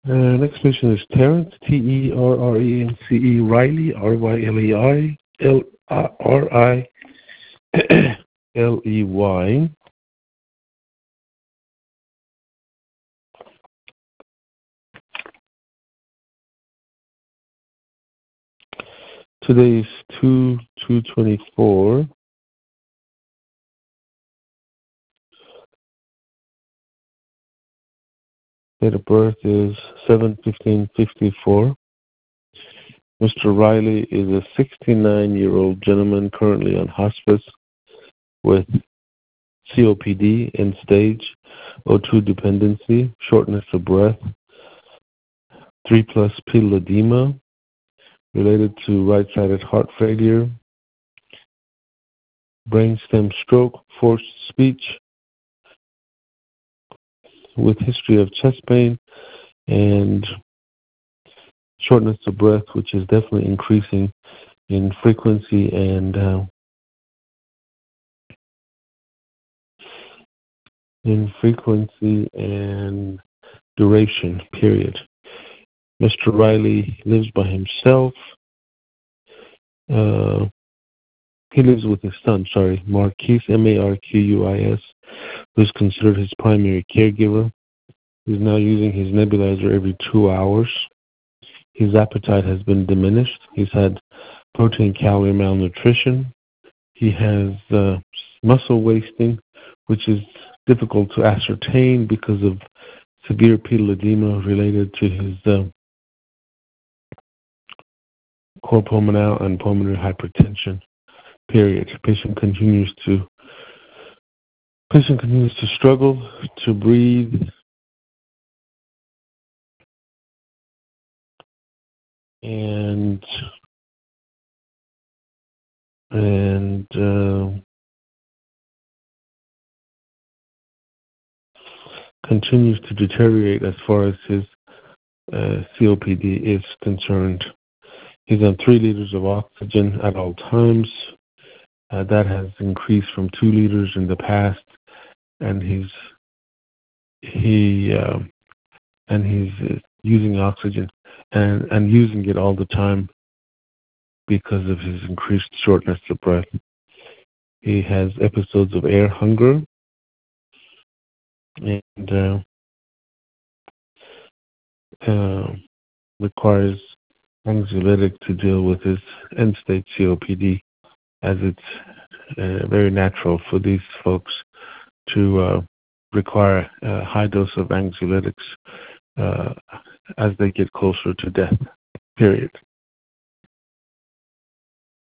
Next patient is Terrence, Terrence Riley, Riley. Today is 2/2/24. Date of birth is 7/15/54. Mr. Riley is a 69-year-old gentleman currently on hospice with COPD, end stage, O2 dependency, shortness of breath, 3+ pedal edema, related to right-sided heart failure, brainstem stroke, forced speech, with history of chest pain and shortness of breath, which is definitely increasing in frequency and duration, period. Mr. Riley lives by himself. He lives with his son, Marquis, Marquis, who's considered his primary caregiver. He's now using his nebulizer every 2 hours. His appetite has been diminished. He's had protein-calorie malnutrition. He has muscle wasting, which is difficult to ascertain because of severe pedal edema related to his core pulmonale and pulmonary hypertension, period. Patient continues to struggle to breathe and continues to deteriorate as far as his COPD is concerned. He's on 3 liters of oxygen at all times. That has increased from 2 liters in the past, and he's using oxygen and using it all the time because of his increased shortness of breath. He has episodes of air hunger and requires anxiolytic to deal with his end-stage COPD, as it's very natural for these folks to require a high dose of anxiolytics as they get closer to death, period.